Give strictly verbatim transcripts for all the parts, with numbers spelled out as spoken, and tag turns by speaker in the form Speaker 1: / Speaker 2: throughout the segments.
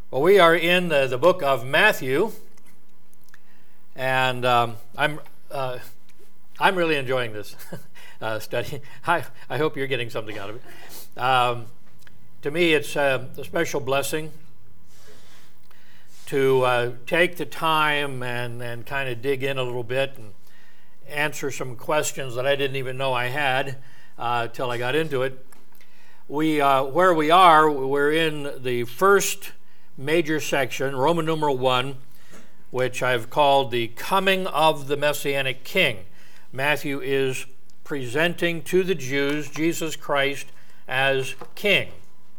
Speaker 1: Well, we are in the, the book of Matthew, and um, I'm uh, I'm really enjoying this uh, study. I, I hope you're getting something out of it. Um, to me, it's uh, a special blessing to uh, take the time and, and kind of dig in a little bit and answer some questions that I didn't even know I had uh, till I got into it. We uh, where we are, we're in the first major section, Roman numeral one, which I've called the coming of the Messianic King. Matthew is presenting to the Jews Jesus Christ as King.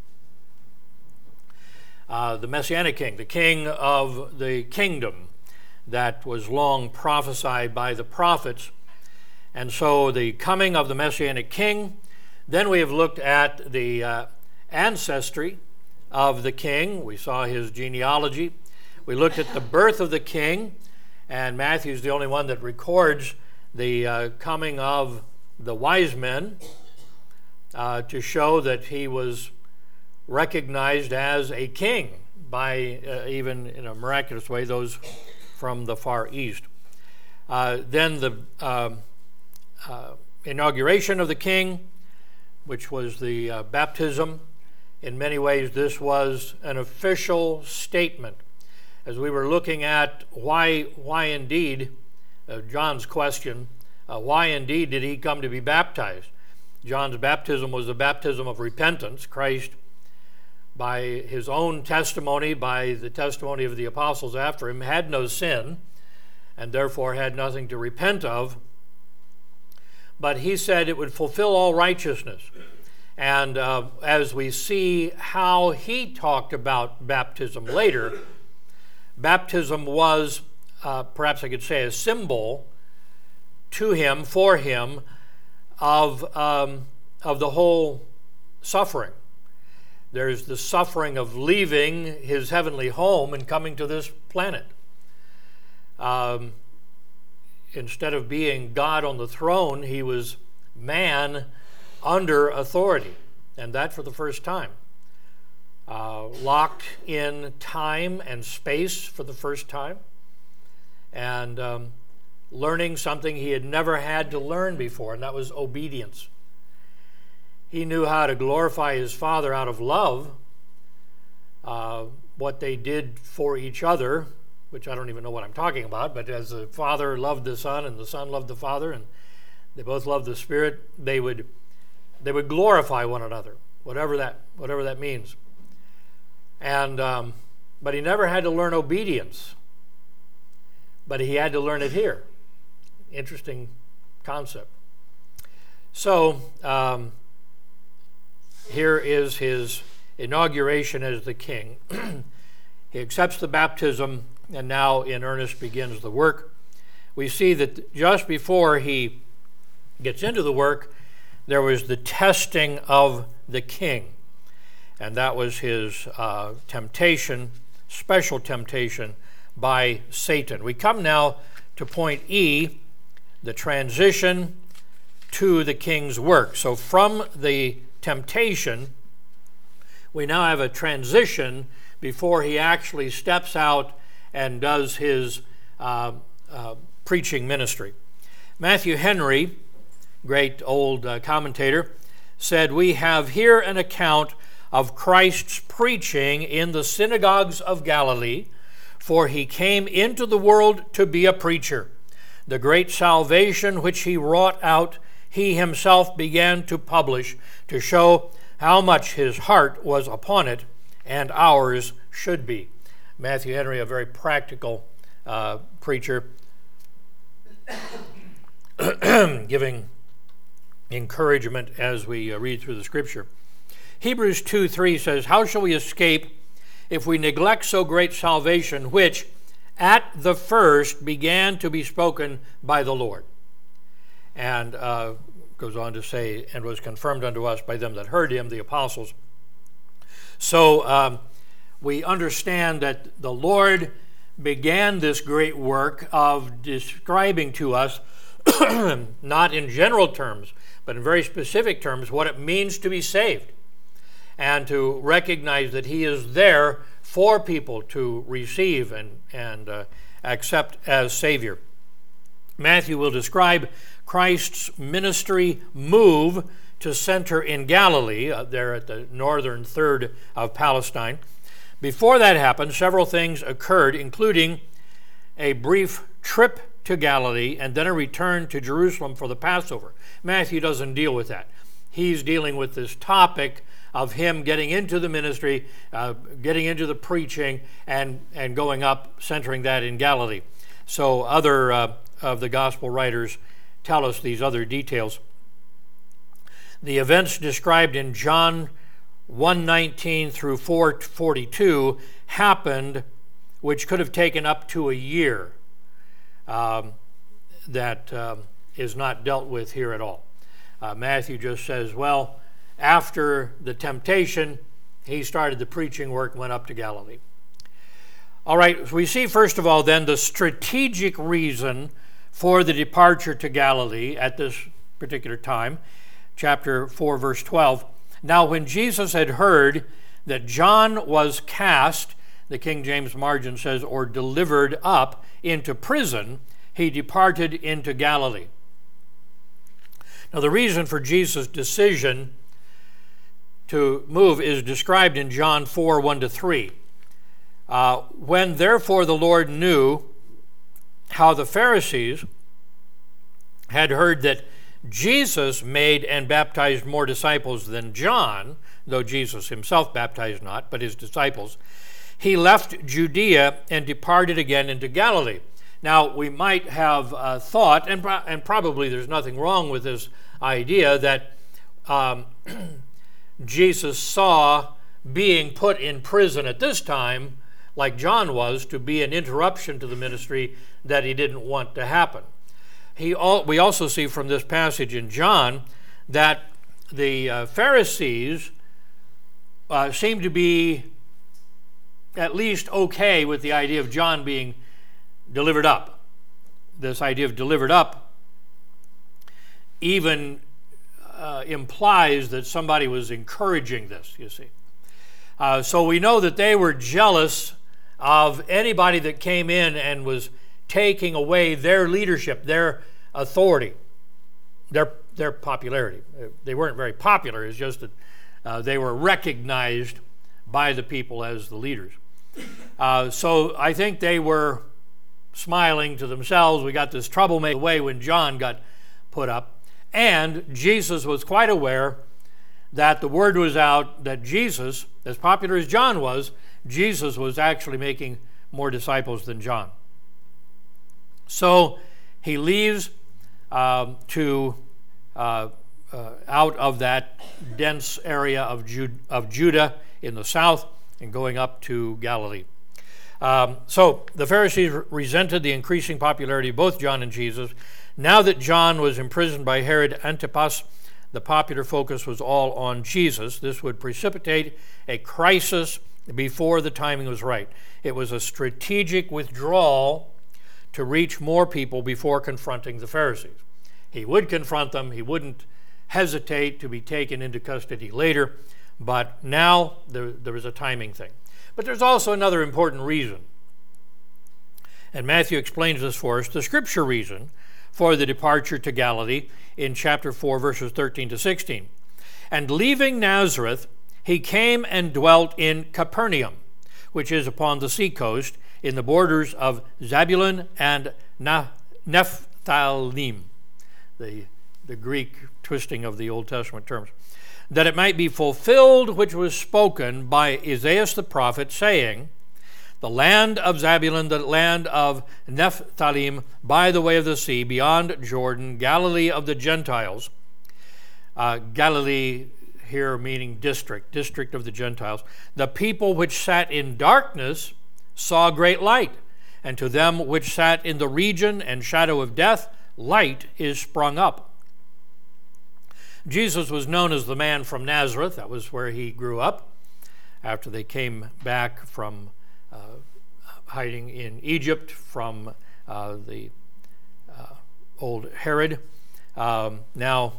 Speaker 1: Uh, the Messianic King, the King of the kingdom that was long prophesied by the prophets. And so the coming of the Messianic King. Then we have looked at the uh, ancestry of the king. We saw his genealogy. We looked at the birth of the king, and Matthew's the only one that records the uh, coming of the wise men uh, to show that he was recognized as a king by uh, even in a miraculous way those from the Far East. Uh, then the uh, uh, inauguration of the king, which was the uh, baptism. In many ways, this was an official statement. As we were looking at why, why indeed, uh, John's question, uh, why indeed did he come to be baptized? John's baptism was the baptism of repentance. Christ, by his own testimony, by the testimony of the apostles after him, had no sin and therefore had nothing to repent of. But he said it would fulfill all righteousness. And uh, as we see how he talked about baptism later, baptism was, uh, perhaps I could say, a symbol to him, for him, of, um, of the whole suffering. There's the suffering of leaving his heavenly home and coming to this planet. Um, instead of being God on the throne, he was man under authority, and that for the first time. Uh, locked in time and space for the first time, and um, learning something he had never had to learn before, and that was obedience. He knew how to glorify his Father out of love, uh, what they did for each other, which I don't even know what I'm talking about, but as the Father loved the Son and the Son loved the Father, and they both loved the Spirit, they would They would glorify one another, whatever that whatever that means. And um, but he never had to learn obedience. But he had to learn it here. Interesting concept. So um, here is his inauguration as the king. He accepts the baptism, and now in earnest begins the work. We see that just before he gets into the work, there was the testing of the king, and that was his uh, temptation, special temptation by Satan. We come now to point E, the transition to the king's work. So from the temptation, we now have a transition before he actually steps out and does his uh, uh, preaching ministry. Matthew Henry, great old uh, commentator, said, "We have here an account of Christ's preaching in the synagogues of Galilee, for he came into the world to be a preacher. The great salvation which he wrought out, he himself began to publish, to show how much his heart was upon it, and ours should be." Matthew Henry, a very practical uh, preacher, giving encouragement as we uh, read through the scripture. Hebrews two three says, "How shall we escape if we neglect so great salvation, which at the first began to be spoken by the Lord?" And uh, goes on to say, "and was confirmed unto us by them that heard him," the apostles. So um, we understand that the Lord began this great work of describing to us, not in general terms, but in very specific terms, what it means to be saved, and to recognize that he is there for people to receive and, and uh, accept as Savior. Matthew will describe Christ's ministry move to center in Galilee, uh, there at the northern third of Palestine. Before that happened, several things occurred, including a brief trip to Galilee and then a return to Jerusalem for the Passover. Matthew doesn't deal with that. He's dealing with this topic of him getting into the ministry, uh, getting into the preaching, and, and going up, centering that in Galilee. So other uh, of the gospel writers tell us these other details. The events described in John one nineteen through four forty-two happened, which could have taken up to a year. Um, that um, is not dealt with here at all. Uh, Matthew just says, well, after the temptation, he started the preaching work and went up to Galilee. All right, so we see first of all then the strategic reason for the departure to Galilee at this particular time. Chapter four, verse twelve. Now when Jesus had heard that John was cast, the King James margin says, or delivered up into prison, he departed into Galilee. Now the reason for Jesus' decision to move is described in John four, one to three. Uh, when therefore the Lord knew how the Pharisees had heard that Jesus made and baptized more disciples than John, though Jesus himself baptized not, but his disciples, he left Judea and departed again into Galilee. Now, we might have uh, thought, and, pro- and probably there's nothing wrong with this idea, that um, Jesus saw being put in prison at this time, like John was, to be an interruption to the ministry that he didn't want to happen. He all, we also see from this passage in John that the uh, Pharisees uh, seem to be at least okay with the idea of John being delivered up. This idea of delivered up even uh, implies that somebody was encouraging this, you see. Uh, so we know that they were jealous of anybody that came in and was taking away their leadership, their authority, their their popularity. They weren't very popular, it's just that uh, they were recognized by the people as the leaders. Uh, so I think they were smiling to themselves. We got this troublemaker way when John got put up. And Jesus was quite aware that the word was out that Jesus, as popular as John was, Jesus was actually making more disciples than John. So he leaves um, to uh, uh, out of that dense area of, Ju- of Judah in the south and going up to Galilee. Um, so the Pharisees resented the increasing popularity of both John and Jesus. Now that John was imprisoned by Herod Antipas, the popular focus was all on Jesus. This would precipitate a crisis before the timing was right. It was a strategic withdrawal to reach more people before confronting the Pharisees. He would confront them. He wouldn't hesitate to be taken into custody later. But now there, there was a timing thing. But there's also another important reason. And Matthew explains this for us. The scripture reason for the departure to Galilee in chapter four, verses thirteen to sixteen. And leaving Nazareth, he came and dwelt in Capernaum, which is upon the seacoast, in the borders of Zebulun and Nephthalim, the, the Greek twisting of the Old Testament terms, that it might be fulfilled which was spoken by Isaiah the prophet, saying, the land of Zebulun, the land of Nephthalim, by the way of the sea, beyond Jordan, Galilee of the Gentiles. Uh, Galilee here meaning district, district of the Gentiles. The people which sat in darkness saw great light, and to them which sat in the region and shadow of death, light is sprung up. Jesus was known as the man from Nazareth. That was where he grew up after they came back from uh, hiding in Egypt from uh, the uh, old Herod. Um, now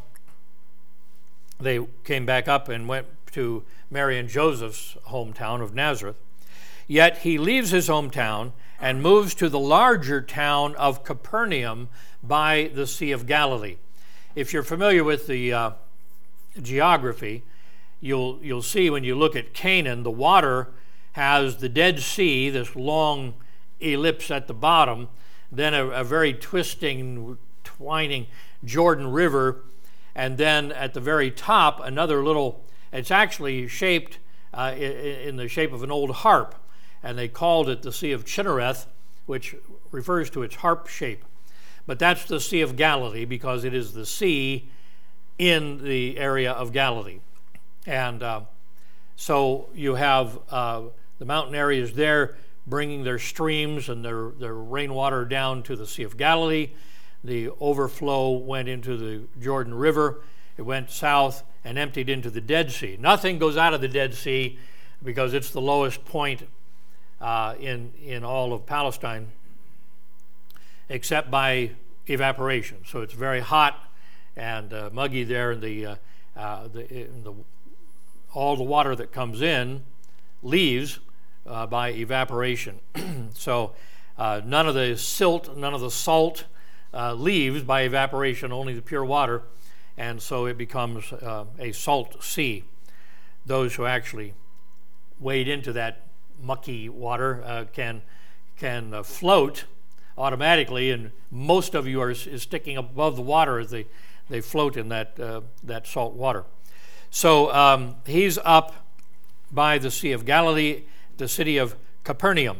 Speaker 1: they came back up and went to Mary and Joseph's hometown of Nazareth. Yet he leaves his hometown and moves to the larger town of Capernaum by the Sea of Galilee. If you're familiar with the uh, geography, you'll you'll see when you look at Canaan, the water has the Dead Sea, this long ellipse at the bottom, then a, a very twisting, twining Jordan River, and then at the very top, another little, it's actually shaped uh, in, in the shape of an old harp, and they called it the Sea of Chinnereth, which refers to its harp shape. But that's the Sea of Galilee because it is the sea in the area of Galilee. And uh, so you have uh, the mountain areas there bringing their streams and their, their rainwater down to the Sea of Galilee. The overflow went into the Jordan River. It went south and emptied into the Dead Sea. Nothing goes out of the Dead Sea because it's the lowest point uh, in, in all of Palestine except by evaporation. So it's very hot and uh, muggy there, and the, uh, uh, the, the all the water that comes in leaves uh, by evaporation. So uh, none of the silt, none of the salt uh, leaves by evaporation, only the pure water, and so it becomes uh, a salt sea. Those who actually wade into that mucky water uh, can can uh, float automatically, and most of you are is sticking above the water as they, they float in that uh, that salt water. So um, he's up by the Sea of Galilee, the city of Capernaum.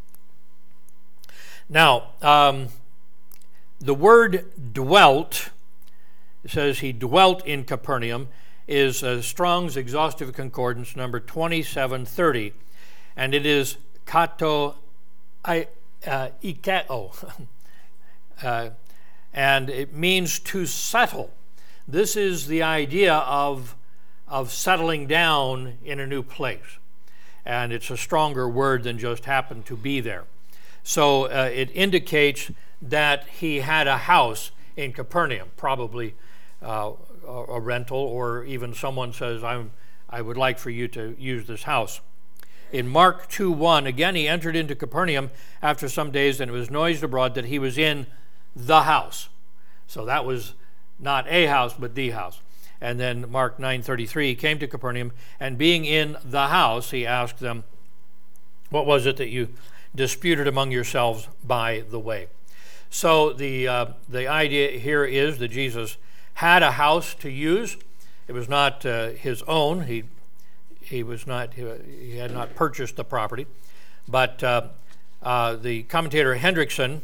Speaker 1: Now, um, the word dwelt, it says he dwelt in Capernaum, is uh, Strong's Exhaustive Concordance number twenty-seven thirty, and it is kato I, uh, ikeo, uh, and it means to settle. This is the idea of of settling down in a new place, and it's a stronger word than just happen to be there. So uh, it indicates that he had a house in Capernaum, probably uh, a rental, or even someone says, I'm, I would like for you to use this house. In Mark two one, again, he entered into Capernaum after some days, and it was noised abroad that he was in the house. So that was not a house, but the house. And then Mark nine thirty-three, he came to Capernaum, and being in the house, he asked them, what was it that you disputed among yourselves by the way? So the uh, the idea here is that Jesus had a house to use. It was not uh, his own. He he was not he had not purchased the property, but uh, uh, the commentator Hendrickson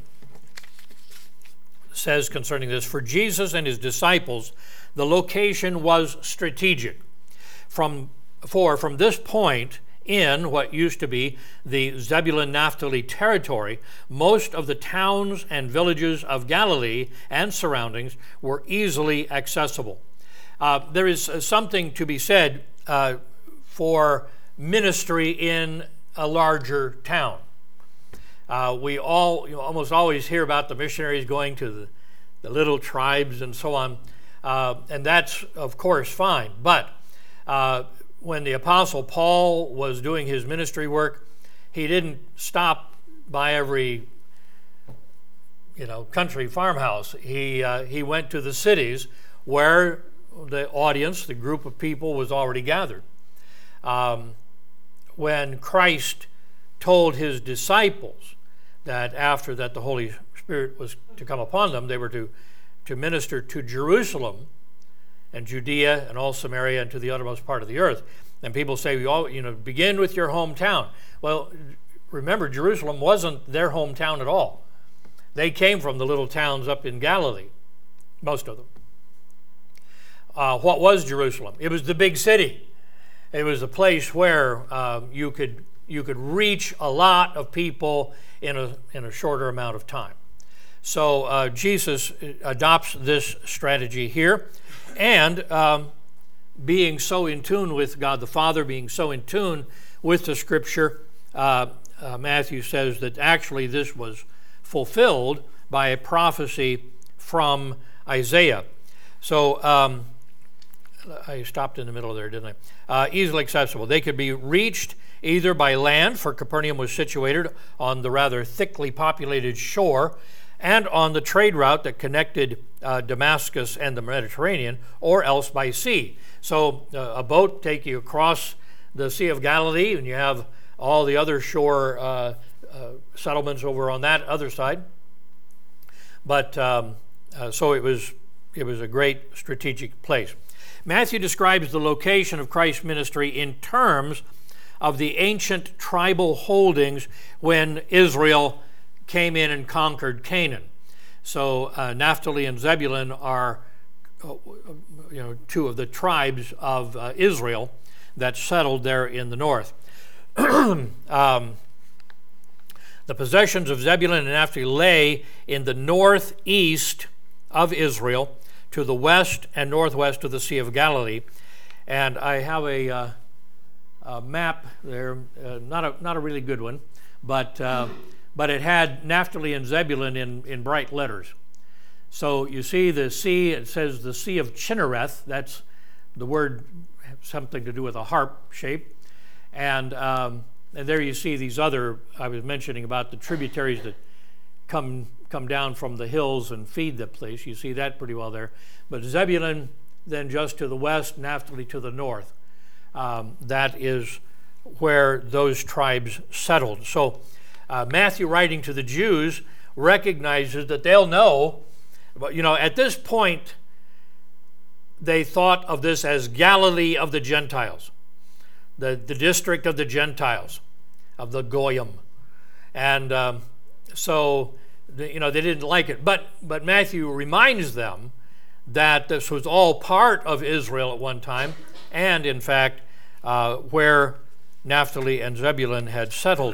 Speaker 1: says concerning this, for Jesus and his disciples, the location was strategic. From for from this point in what used to be the Zebulun-Naphtali territory, most of the towns and villages of Galilee and surroundings were easily accessible. Uh, there is something to be said uh, for ministry in a larger town. Uh, we all you know, almost always hear about the missionaries going to the, the little tribes and so on, uh, and that's, of course, fine. But uh, when the Apostle Paul was doing his ministry work, he didn't stop by every, you know, country farmhouse. He uh, he went to the cities where the audience, the group of people, was already gathered. Um, when Christ told his disciples that after that the Holy Spirit was to come upon them, they were to to minister to Jerusalem and Judea and all Samaria and to the uttermost part of the earth. And people say, we all, you know, begin with your hometown. Well, remember, Jerusalem wasn't their hometown at all. They came from the little towns up in Galilee, most of them. Uh, what was Jerusalem? It was the big city. It was a place where uh, you could you could reach a lot of people in a in a shorter amount of time. So uh, Jesus adopts this strategy here, and um, being so in tune with God the Father, being so in tune with the Scripture, uh, uh, Matthew says that actually this was fulfilled by a prophecy from Isaiah. So um, I stopped in the middle there, didn't I? Uh, easily accessible. They could be reached either by land, for Capernaum was situated on the rather thickly populated shore, and on the trade route that connected uh, Damascus and the Mediterranean, or else by sea. So uh, a boat take you across the Sea of Galilee, and you have all the other shore uh, uh, settlements over on that other side. But um, uh, so it was, it was a great strategic place. Matthew describes the location of Christ's ministry in terms of the ancient tribal holdings when Israel came in and conquered Canaan. So uh, Naphtali and Zebulun are uh, you know, two of the tribes of uh, Israel that settled there in the north. um, the possessions of Zebulun and Naphtali lay in the northeast of Israel, to the west and northwest of the Sea of Galilee. And I have a, uh, a map there, uh, not a not a really good one, but uh, but it had Naphtali and Zebulun in, in bright letters. So you see the sea, it says the Sea of Chinnereth, that's the word, something to do with a harp shape. And, um, and there you see these other, I was mentioning about the tributaries that come come down from the hills and feed the place. You see that pretty well there. But Zebulun then just to the west, Naphtali to the north. Um, that is where those tribes settled. So uh, Matthew, writing to the Jews, recognizes that they'll know, but you know, at this point, they thought of this as Galilee of the Gentiles, the, the district of the Gentiles, of the Goyim. And um, so, you know, they didn't like it. But, but Matthew reminds them that this was all part of Israel at one time, and in fact, uh, where Naphtali and Zebulun had settled.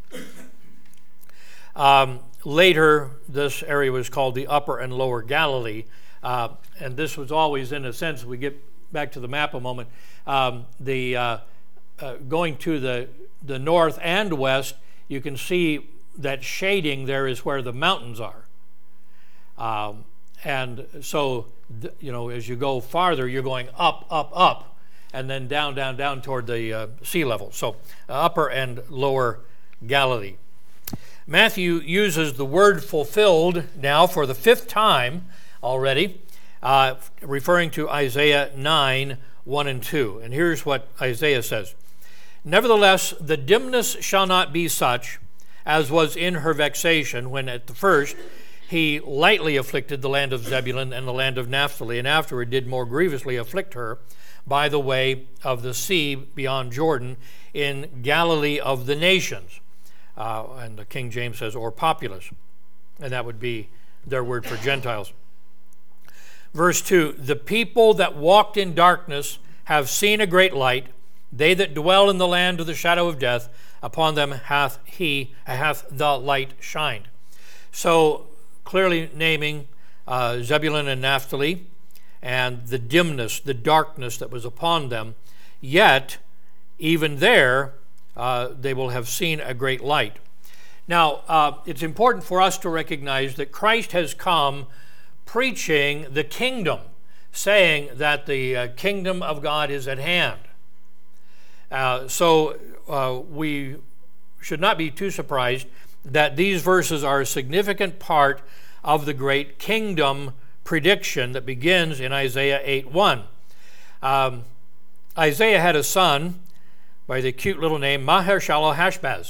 Speaker 1: Um, later, this area was called the Upper and Lower Galilee, uh, and this was always, in a sense, we get back to the map a moment, um, the uh, uh, going to the, the north and west, you can see that shading there is where the mountains are. Um, and so, th- you know, as you go farther, you're going up, up, up, and then down, down, down toward the uh, sea level. So uh, Upper and Lower Galilee. Matthew uses the word fulfilled now for the fifth time already, uh, referring to Isaiah nine, one and two. And here's what Isaiah says. Nevertheless, the dimness shall not be such as was in her vexation, when at the first he lightly afflicted the land of Zebulun and the land of Naphtali, and afterward did more grievously afflict her by the way of the sea beyond Jordan in Galilee of the nations. Uh, and the King James says, or populace. And that would be their word for Gentiles. Verse two, the people that walked in darkness have seen a great light. They that dwell in the land of the shadow of death, upon them hath he, hath the light shined. So clearly naming uh, Zebulun and Naphtali and the dimness, the darkness that was upon them. Yet, even there, uh, they will have seen a great light. Now, uh, it's important for us to recognize that Christ has come preaching the kingdom, saying that the uh, kingdom of God is at hand. Uh, so uh, we should not be too surprised that these verses are a significant part of the great kingdom prediction that begins in Isaiah eight one. Um, Isaiah had a son by the cute little name Maher-shalal-hash-baz.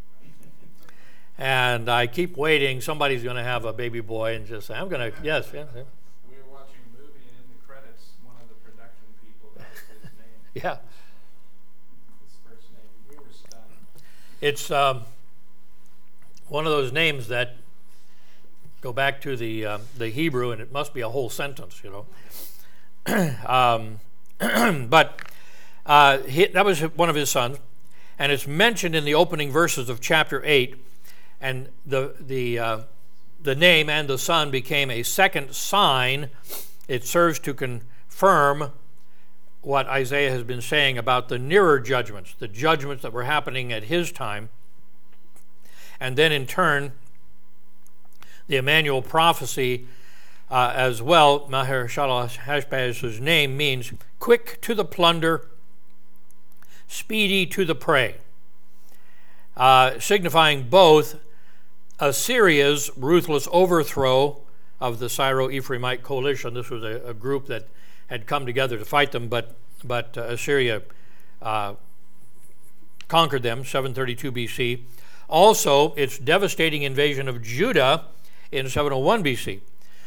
Speaker 1: And I keep waiting. Somebody's going to have a baby boy and just say, I'm going to, yes, yes. Yeah.
Speaker 2: We were watching a movie, and in the credits, one of the production people, that was his name.
Speaker 1: Yeah.
Speaker 2: His first name. We were stunned.
Speaker 1: It's um, one of those names that go back to the uh, the Hebrew, and it must be a whole sentence, you know. um, but uh, he, that was one of his sons, and it's mentioned in the opening verses of chapter eight. And the the uh, the name and the son became a second sign. It serves to confirm what Isaiah has been saying about the nearer judgments, the judgments that were happening at his time. And then in turn, the Emmanuel prophecy uh, as well. Maher-shalal-hash-baz's name means quick to the plunder, speedy to the prey, uh, signifying both Assyria's ruthless overthrow of the Syro-Ephraimite coalition. This was a, a group that had come together to fight them, but, but uh, Assyria uh, conquered them, seven thirty-two B C. Also, its devastating invasion of Judah in seven oh one B C.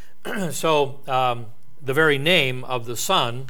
Speaker 1: So um, the very name of the sun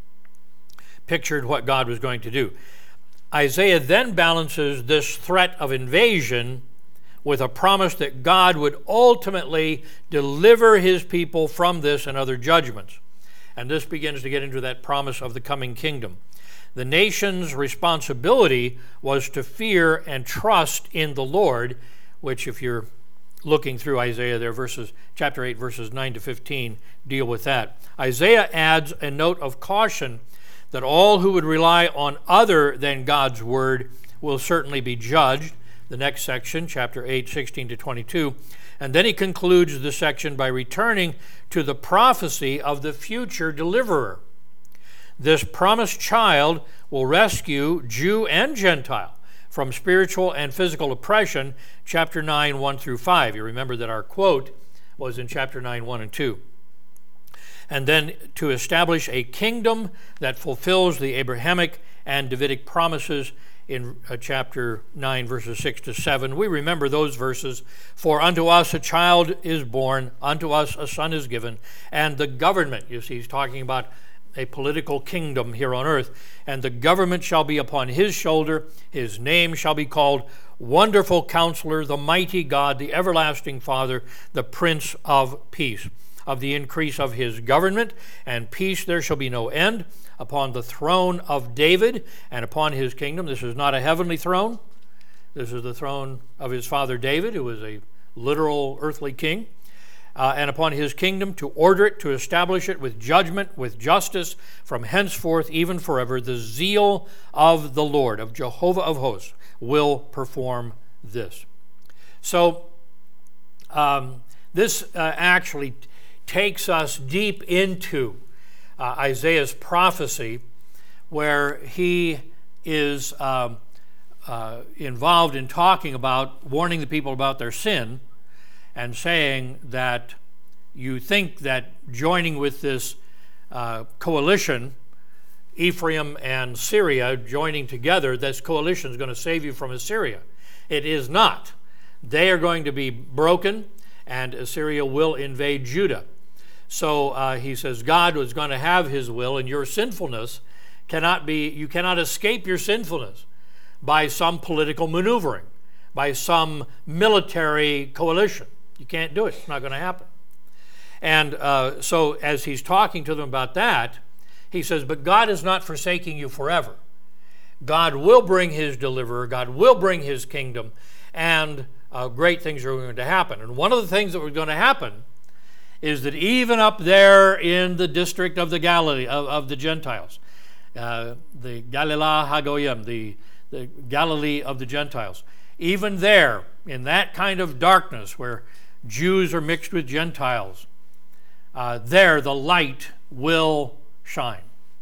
Speaker 1: pictured what God was going to do. Isaiah then balances this threat of invasion with a promise that God would ultimately deliver his people from this and other judgments. And this begins to get into that promise of the coming kingdom. The nation's responsibility was to fear and trust in the Lord, which, if you're looking through Isaiah there, verses chapter eight, verses nine to fifteen, deal with that. Isaiah adds a note of caution that all who would rely on other than God's word will certainly be judged. The next section, chapter eight, sixteen to twenty-two. And then he concludes the section by returning to the prophecy of the future deliverer. This promised child will rescue Jew and Gentile from spiritual and physical oppression, chapter nine, one through five. You remember that our quote was in chapter nine, one and two. And then to establish a kingdom that fulfills the Abrahamic and Davidic promises in uh, chapter nine, verses six to seven. We remember those verses. For unto us a child is born, unto us a son is given, and the government, you see, he's talking about a political kingdom here on earth, and the government shall be upon his shoulder. His name shall be called Wonderful Counselor, the Mighty God, the Everlasting Father, the Prince of Peace. Of the increase of his government and peace there shall be no end upon the throne of David and upon his kingdom. This is not a heavenly throne. This is the throne of his father David, who was a literal earthly king. Uh, and upon his kingdom to order it, to establish it with judgment, with justice, from henceforth, even forever. The zeal of the Lord, of Jehovah of hosts, will perform this. So um, this uh, actually takes us deep into uh, Isaiah's prophecy, where he is um, uh, involved in talking about, warning the people about their sin, and saying that you think that joining with this uh, coalition, Ephraim and Syria joining together, this coalition is going to save you from Assyria. It is not. They are going to be broken, and Assyria will invade Judah. So uh, he says God was going to have his will, and your sinfulness cannot be, you cannot escape your sinfulness by some political maneuvering, by some military coalition. You can't do it. It's not going to happen. And uh, so as he's talking to them about that, he says, but God is not forsaking you forever. God will bring his deliverer. God will bring his kingdom, and uh, great things are going to happen. And one of the things that was going to happen is that even up there in the district of the Galilee, of, of the Gentiles, uh, the Galilah HaGoyim, the, the Galilee of the Gentiles, even there, in that kind of darkness where Jews are mixed with Gentiles, uh, there the light will shine.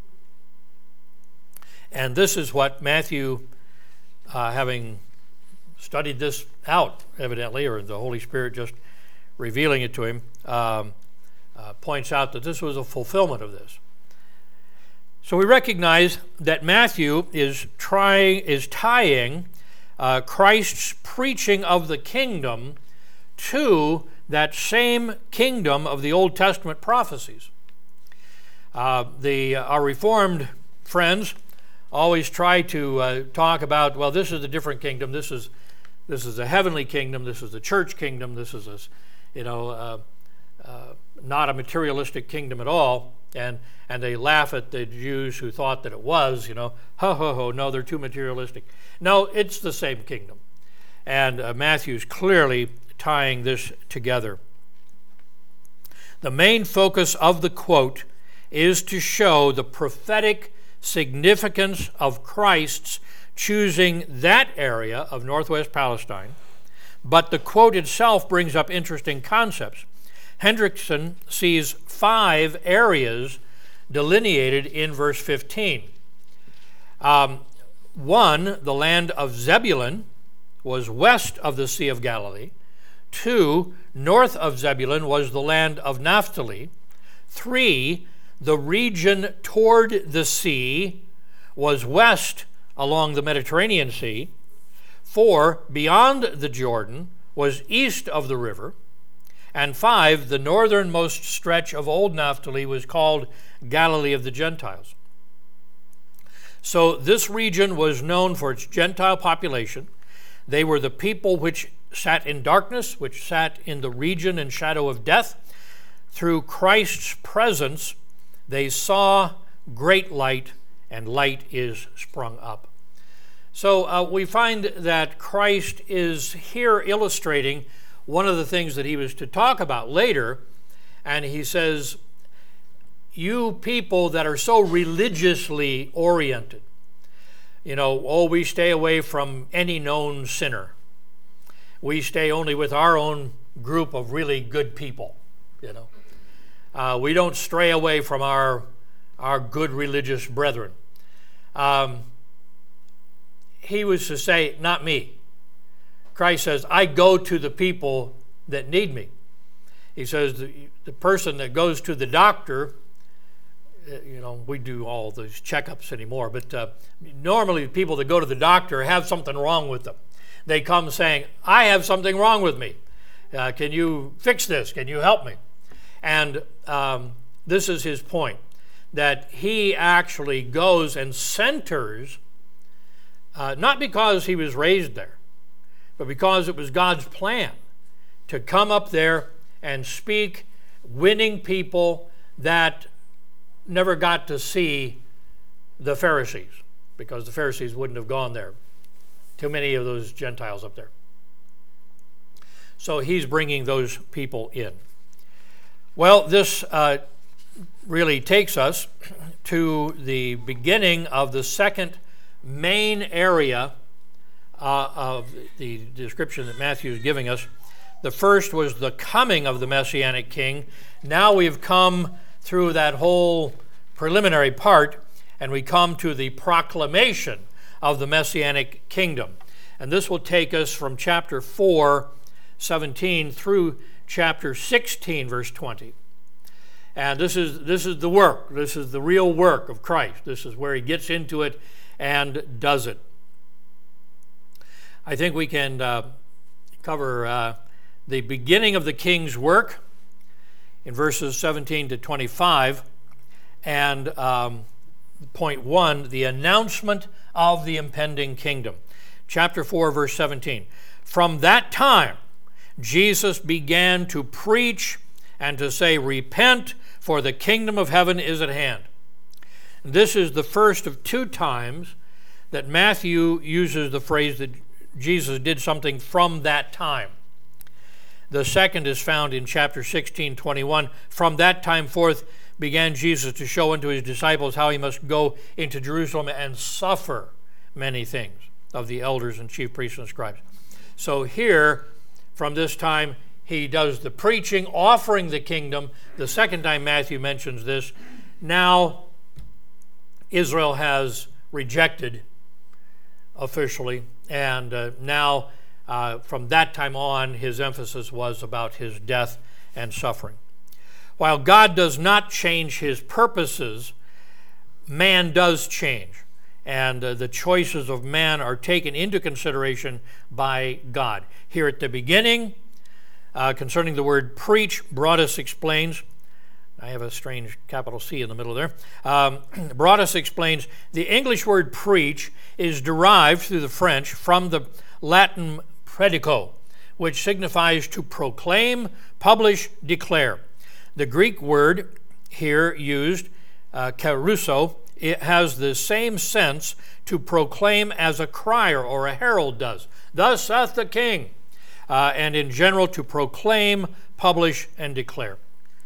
Speaker 1: And this is what Matthew, uh, having studied this out, evidently, or the Holy Spirit just revealing it to him, um, uh, points out that this was a fulfillment of this. So we recognize that Matthew is trying, is tying uh, Christ's preaching of the kingdom to that same kingdom of the Old Testament prophecies. Uh, the our Reformed friends always try to uh, talk about, well, this is a different kingdom. This is this is a heavenly kingdom. This is the church kingdom. This is a, you know, uh, uh, not a materialistic kingdom at all. And and they laugh at the Jews who thought that it was, you know, ho ho ho. No, they're too materialistic. No, it's the same kingdom. And uh, Matthew's clearly tying this together. The main focus of the quote is to show the prophetic significance of Christ's choosing that area of northwest Palestine, but the quote itself brings up interesting concepts. Hendrickson sees five areas delineated in verse fifteen. Um, one, the land of Zebulun, was west of the Sea of Galilee. Two, north of Zebulun was the land of Naphtali. Three, the region toward the sea was west along the Mediterranean Sea. Four, beyond the Jordan was east of the river. And five, the northernmost stretch of old Naphtali was called Galilee of the Gentiles. So this region was known for its Gentile population. They were the people which sat in darkness, which sat in the region and shadow of death. Through Christ's presence, they saw great light, and light is sprung up. So uh, we find that Christ is here illustrating one of the things that he was to talk about later, and he says, you people that are so religiously oriented, you know, oh, we stay away from any known sinner. We stay only with our own group of really good people, you know. Uh, we don't stray away from our, our good religious brethren. Um, he was to say, not me. Christ says, I go to the people that need me. He says, the, the person that goes to the doctor, you know, we do all those checkups anymore, but uh, normally people that go to the doctor have something wrong with them. They come saying, I have something wrong with me. Uh, can you fix this? Can you help me? And um, this is his point, that he actually goes and centers, uh, not because he was raised there, but because it was God's plan to come up there and speak, winning people that never got to see the Pharisees, because the Pharisees wouldn't have gone there. Too many of those Gentiles up there. So he's bringing those people in. Well, this uh, really takes us to the beginning of the second main area uh, of the description that Matthew is giving us. The first was the coming of the Messianic King. Now we've come through that whole preliminary part, and we come to the proclamation of the Messianic kingdom. And this will take us from chapter four, seventeen, through chapter sixteen, verse twenty. And this is, this is the work. This is the real work of Christ. This is where he gets into it and does it. I think we can uh, cover uh, the beginning of the king's work in verses seventeen to twenty-five, and um, point one, the announcement of the impending kingdom. Chapter four, verse seventeen. From that time, Jesus began to preach and to say, repent, for the kingdom of heaven is at hand. This is the first of two times that Matthew uses the phrase that Jesus did something from that time. The second is found in chapter sixteen, twenty-one. From that time forth began Jesus to show unto his disciples how he must go into Jerusalem and suffer many things of the elders and chief priests and scribes. So here, from this time, he does the preaching, offering the kingdom. The second time Matthew mentions this, now Israel has rejected officially, and uh, now uh, from that time on, his emphasis was about his death and suffering. While God does not change his purposes, man does change, and uh, the choices of man are taken into consideration by God. Here at the beginning, uh, concerning the word preach, Broadus explains, I have a strange capital C in the middle there. Um, Broadus explains, the English word preach is derived through the French from the Latin predico, which signifies to proclaim, publish, declare. The Greek word here used, uh, kerusso, it has the same sense to proclaim as a crier or a herald does. Thus saith the king. Uh, and in general, to proclaim, publish, and declare.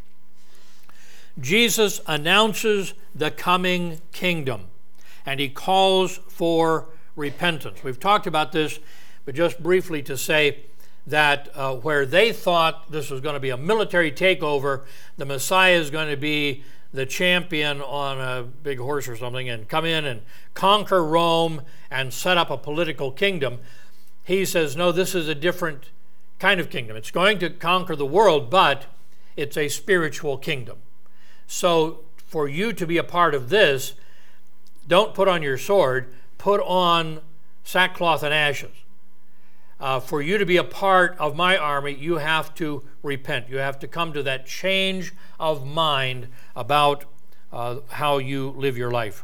Speaker 1: Jesus announces the coming kingdom, and he calls for repentance. We've talked about this, but just briefly to say that uh, where they thought this was going to be a military takeover, the Messiah is going to be the champion on a big horse or something and come in and conquer Rome and set up a political kingdom. He says, no, this is a different kind of kingdom. It's going to conquer the world, but it's a spiritual kingdom. So for you to be a part of this, don't put on your sword, put on sackcloth and ashes. Uh, for you to be a part of my army, you have to repent. You have to come to that change of mind about uh, how you live your life.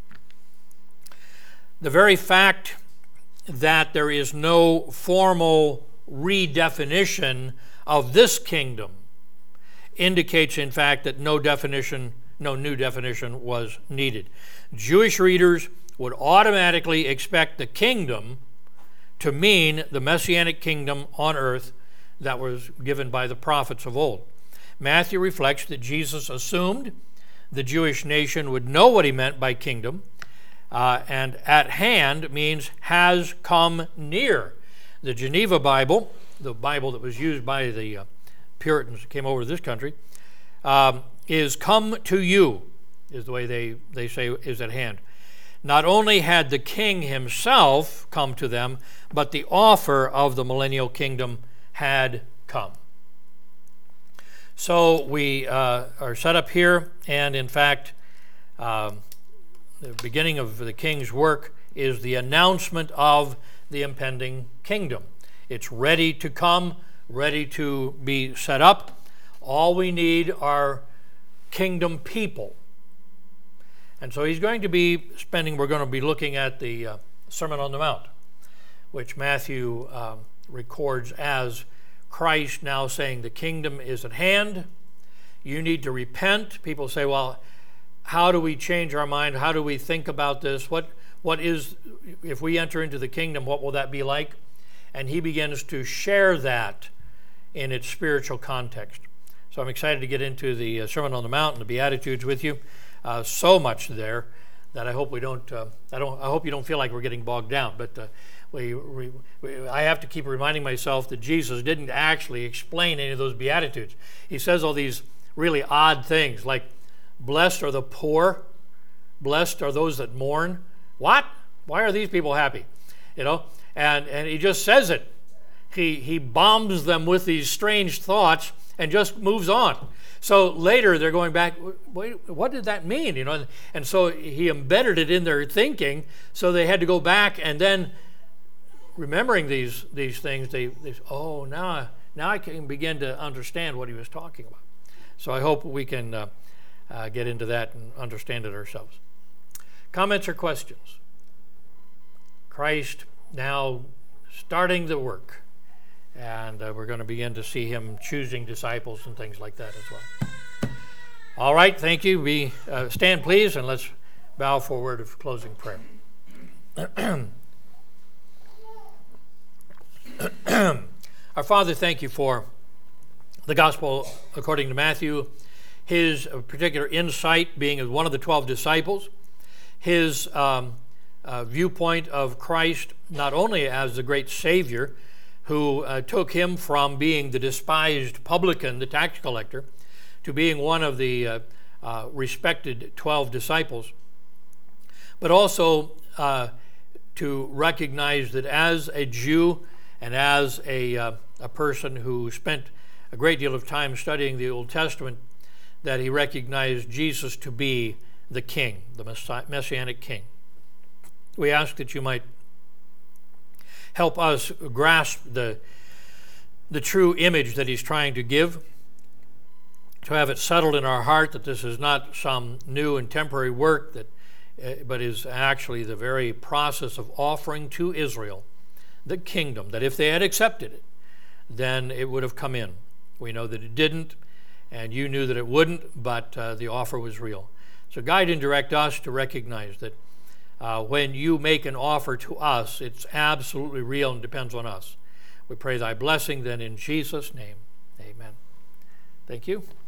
Speaker 1: The very fact that there is no formal redefinition of this kingdom indicates, in fact, that no definition, no new definition was needed. Jewish readers would automatically expect the kingdom to mean the Messianic kingdom on earth that was given by the prophets of old. Matthew reflects that Jesus assumed the Jewish nation would know what he meant by kingdom, uh, and at hand means has come near. The Geneva Bible, the Bible that was used by the uh, Puritans that came over to this country, um, is come to you, is the way they, they say is at hand. Not only had the king himself come to them, but the offer of the millennial kingdom had come. So we uh, are set up here, and in fact, uh, the beginning of the king's work is the announcement of the impending kingdom. It's ready to come, ready to be set up. All we need are kingdom people. And so he's going to be spending, we're going to be looking at the uh, Sermon on the Mount, which Matthew uh, records as Christ now saying the kingdom is at hand. You need to repent. People say, well, how do we change our mind? How do we think about this? What, what is, if we enter into the kingdom, what will that be like? And he begins to share that in its spiritual context. So I'm excited to get into the uh, Sermon on the Mount and the Beatitudes with you. Uh, so much there that I hope we don't. Uh, I don't. I hope you don't feel like we're getting bogged down. But uh, we, we, we, I have to keep reminding myself that Jesus didn't actually explain any of those Beatitudes. He says all these really odd things like, "Blessed are the poor, blessed are those that mourn." What? Why are these people happy? You know, and and he just says it. He he bombs them with these strange thoughts and just moves on. So later they're going back, wait, what did that mean? You know, and so he embedded it in their thinking, so they had to go back and then remembering these these things, they, they oh, now, now I can begin to understand what he was talking about. So I hope we can uh, uh, get into that and understand it ourselves. Comments or questions? Christ now starting the work. And uh, we're going to begin to see him choosing disciples and things like that as well. All right, thank you. We uh, stand, please, and let's bow for a word of closing prayer. Our Father, thank you for the gospel according to Matthew, his particular insight being as one of the twelve disciples, his um, uh, viewpoint of Christ not only as the great Savior, who uh, took him from being the despised publican, the tax collector, to being one of the uh, uh, respected twelve disciples, but also uh, to recognize that as a Jew and as a, uh, a person who spent a great deal of time studying the Old Testament, that he recognized Jesus to be the King, the Messi- Messianic King. We ask that you might help us grasp the, the true image that he's trying to give, to have it settled in our heart that this is not some new and temporary work, that, uh, but is actually the very process of offering to Israel the kingdom, that if they had accepted it, then it would have come in. We know that it didn't, and you knew that it wouldn't, but uh, the offer was real. So guide and direct us to recognize that Uh, when you make an offer to us, it's absolutely real and depends on us. We pray thy blessing then in Jesus' name. Amen. Thank you.